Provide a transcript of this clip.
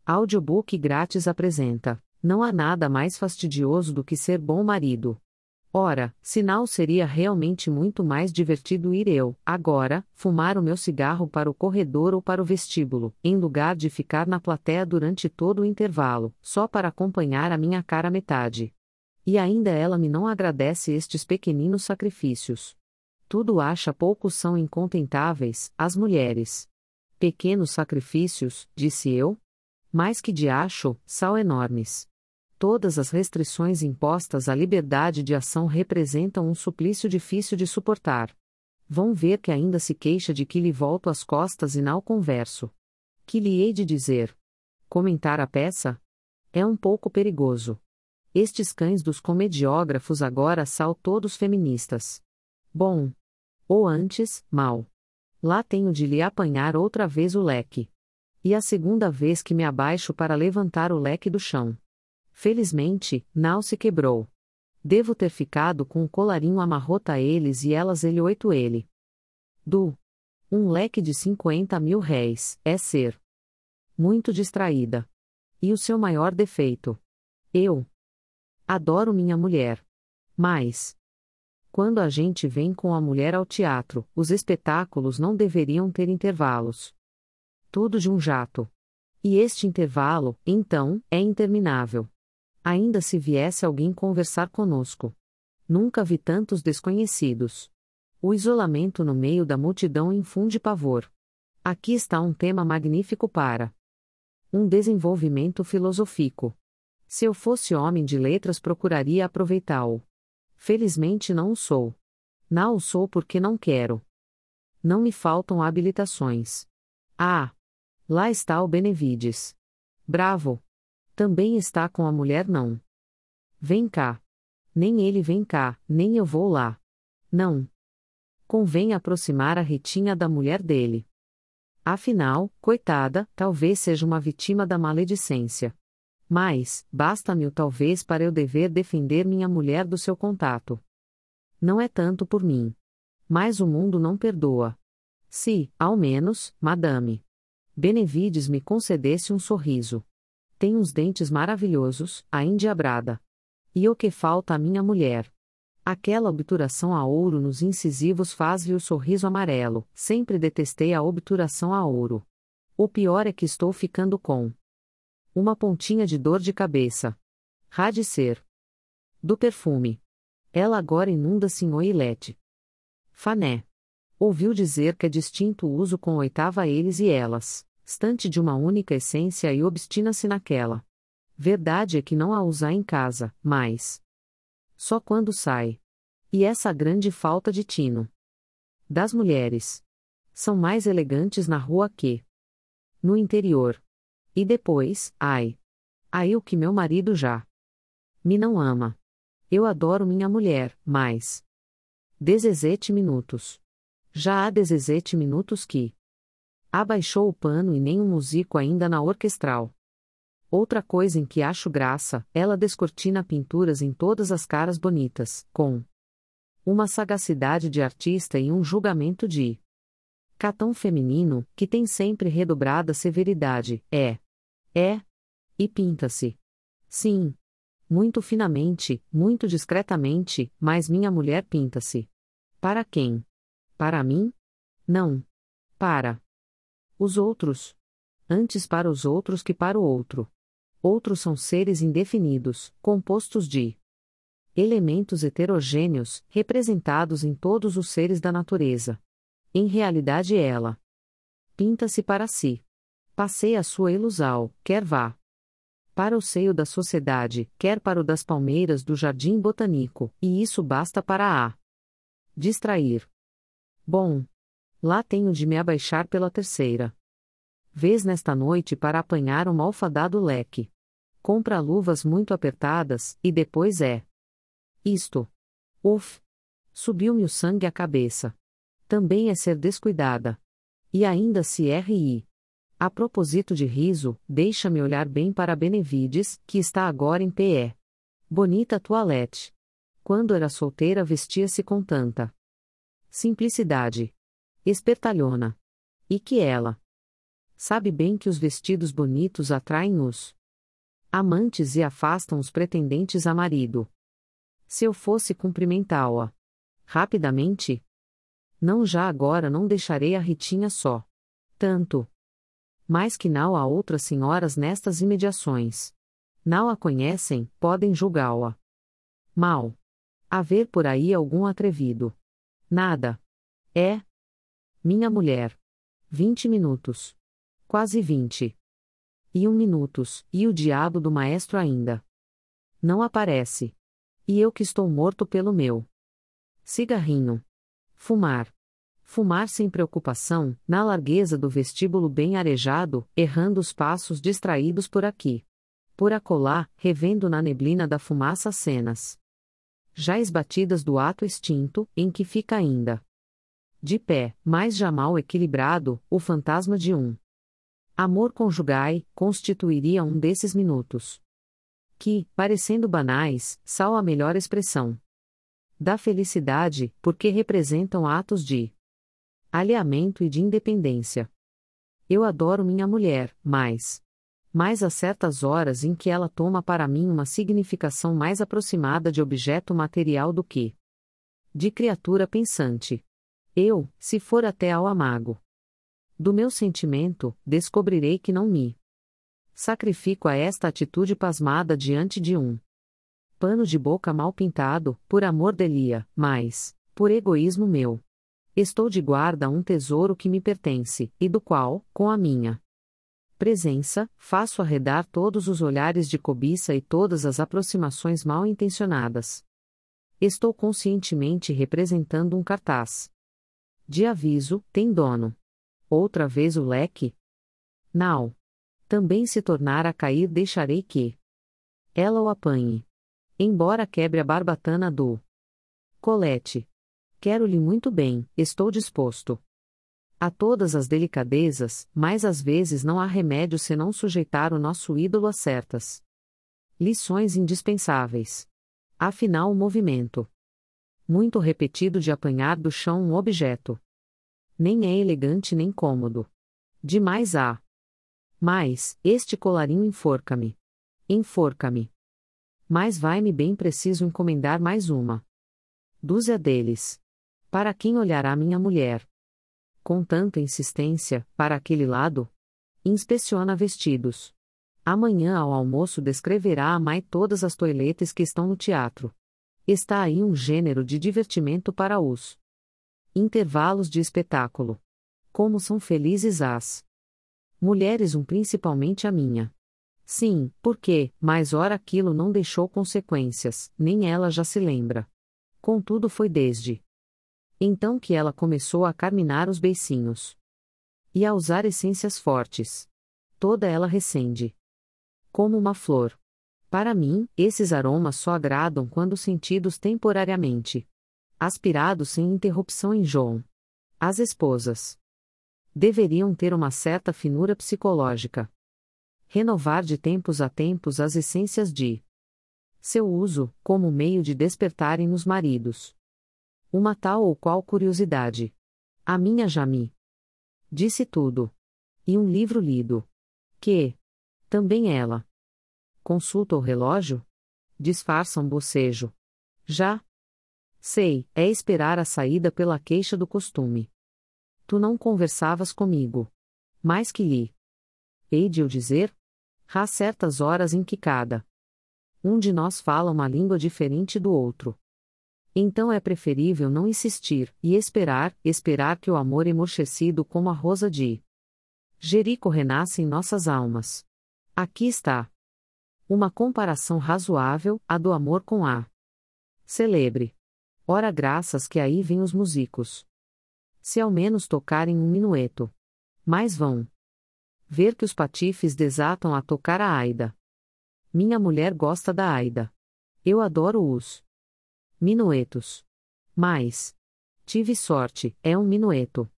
Audiobook grátis apresenta: Não há nada mais fastidioso do que ser bom marido. Ora, sinal seria realmente muito mais divertido ir eu, agora, fumar o meu cigarro para o corredor ou para o vestíbulo, em lugar de ficar na plateia durante todo o intervalo, só para acompanhar a minha cara metade. E ainda ela me não agradece estes pequeninos sacrifícios. Tudo acha poucos são incontentáveis, as mulheres. Pequenos sacrifícios, disse eu? Mais que de acho, sal enormes. Todas as restrições impostas à liberdade de ação representam um suplício difícil de suportar. Vão ver que ainda se queixa de que lhe volto as costas e não converso. Que lhe hei de dizer? Comentar a peça? É um pouco perigoso. Estes cães dos comediógrafos agora são todos feministas. Bom. Ou antes, mal. Lá tenho de lhe apanhar outra vez o leque. E a segunda vez que me abaixo para levantar o leque do chão. Felizmente, não se quebrou. Devo ter ficado com o colarinho amarrota a eles e elas ele 8 ele. Um leque de 50.000 réis, é ser muito distraída. E o seu maior defeito? Eu adoro minha mulher. Mas quando a gente vem com a mulher ao teatro, os espetáculos não deveriam ter intervalos. Tudo de um jato. E este intervalo, então, é interminável. Ainda se viesse alguém conversar conosco. Nunca vi tantos desconhecidos. O isolamento no meio da multidão infunde pavor. Aqui está um tema magnífico para um desenvolvimento filosófico. Se eu fosse homem de letras, procuraria aproveitá-lo. Felizmente não o sou. Não o sou porque não quero. Não me faltam habilitações. Ah! Lá está o Benevides. Bravo! Também está com a mulher não. Vem cá. Nem ele vem cá, nem eu vou lá. Não. Convém aproximar a Ritinha da mulher dele. Afinal, coitada, talvez seja uma vítima da maledicência. Mas, basta-me o talvez para eu dever defender minha mulher do seu contato. Não é tanto por mim. Mas o mundo não perdoa. Se, ao menos, madame Benevides me concedesse um sorriso. Tem uns dentes maravilhosos, a endiabrada. E o que falta à minha mulher? Aquela obturação a ouro nos incisivos faz-lhe o sorriso amarelo. Sempre detestei a obturação a ouro. O pior é que estou ficando com uma pontinha de dor de cabeça. Há de ser do perfume. Ela agora inunda-se em oilete. Fané. Ouviu dizer que é distinto o uso com oitava eles e elas, stante de uma única essência e obstina-se naquela. Verdade é que não a usa em casa, mas só quando sai. E essa grande falta de tino das mulheres. São mais elegantes na rua que no interior. E depois, ai o que meu marido já me não ama. Eu adoro minha mulher, mas 17 minutos. Já há 17 minutos que abaixou o pano e nem um músico ainda na orquestral. Outra coisa em que acho graça, ela descortina pinturas em todas as caras bonitas, com uma sagacidade de artista e um julgamento de catão feminino, que tem sempre redobrada severidade, e pinta-se. Sim. Muito finamente, muito discretamente, mas minha mulher pinta-se. Para quem? Para mim? Não. Para os outros. Antes para os outros que para o outro. Outros são seres indefinidos, compostos de elementos heterogêneos, representados em todos os seres da natureza. Em realidade ela pinta-se para si. Passeia a sua ilusão, quer vá para o seio da sociedade, quer para o das palmeiras do jardim botânico, e isso basta para a distrair. Bom, lá tenho de me abaixar pela terceira vez nesta noite para apanhar um malfadado leque. Compra luvas muito apertadas, e depois isto. Uf! Subiu-me o sangue à cabeça. Também é ser descuidada. E ainda se ri. A propósito de riso, deixa-me olhar bem para Benevides, que está agora em pé. Bonita toilette. Quando era solteira vestia-se com tanta simplicidade. Espertalhona. E que ela Sabe bem que os vestidos bonitos atraem os amantes e afastam os pretendentes a marido. Se eu fosse cumprimentá-la rapidamente, não já agora não deixarei a Ritinha só. Tanto mais que não há outras senhoras nestas imediações. Não a conhecem, podem julgá-la mal. Haver por aí algum atrevido. Nada. É minha mulher. 20 minutos. Quase 20. E 1 minutos, e o diabo do maestro ainda não aparece. E eu que estou morto pelo meu cigarrinho. Fumar. Fumar sem preocupação, na largueza do vestíbulo bem arejado, errando os passos distraídos por aqui, por acolá, revendo na neblina da fumaça as cenas já esbatidas do ato extinto, em que fica ainda de pé, mas já mal equilibrado, o fantasma de um amor conjugai, constituiria um desses minutos que, parecendo banais, são a melhor expressão da felicidade, porque representam atos de alinhamento e de independência. Eu adoro minha mulher, mas há certas horas em que ela toma para mim uma significação mais aproximada de objeto material do que de criatura pensante. Eu, se for até ao amago do meu sentimento, descobrirei que não me sacrifico a esta atitude pasmada diante de um pano de boca mal pintado, por amor delia, mas, por egoísmo meu. Estou de guarda a um tesouro que me pertence, e do qual, com a minha presença, faço arredar todos os olhares de cobiça e todas as aproximações mal intencionadas. Estou conscientemente representando um cartaz de aviso, tem dono. Outra vez o leque? Não. Também se tornar a cair deixarei que ela o apanhe. Embora quebre a barbatana do colete. Quero-lhe muito bem, estou disposto a todas as delicadezas, mas às vezes não há remédio senão sujeitar o nosso ídolo a certas lições indispensáveis. Afinal, o movimento muito repetido de apanhar do chão um objeto nem é elegante nem cômodo. Demais há. Mas, este colarinho enforca-me. Enforca-me. Mas vai-me bem preciso encomendar mais uma dúzia deles. Para quem olhará minha mulher? Com tanta insistência, para aquele lado? Inspeciona vestidos. Amanhã ao almoço descreverá a mãe todas as toilettes que estão no teatro. Está aí um gênero de divertimento para os intervalos de espetáculo. Como são felizes as mulheres, principalmente a minha. Sim, porque, mas ora aquilo não deixou consequências, nem ela já se lembra. Contudo foi desde então que ela começou a carminar os beicinhos e a usar essências fortes. Toda ela recende como uma flor. Para mim, esses aromas só agradam quando sentidos temporariamente. Aspirados sem interrupção enjoam. As esposas deveriam ter uma certa finura psicológica. Renovar de tempos a tempos as essências de seu uso, como meio de despertarem nos maridos uma tal ou qual curiosidade. A minha já me disse tudo. E um livro lido. Que também ela consulta o relógio? Disfarça um bocejo. Já sei, é esperar a saída pela queixa do costume. Tu não conversavas comigo. Mais que lhe hei de eu dizer? Há certas horas em que cada um de nós fala uma língua diferente do outro. Então é preferível não insistir, e esperar que o amor emurchecido como a rosa de Jerico renasça em nossas almas. Aqui está uma comparação razoável, a do amor com a celebre. Ora graças que aí vêm os músicos. Se ao menos tocarem um minueto. Mas vão ver que os patifes desatam a tocar a aida. Minha mulher gosta da aida. Eu adoro os minuetos. Mas tive sorte, é um minueto.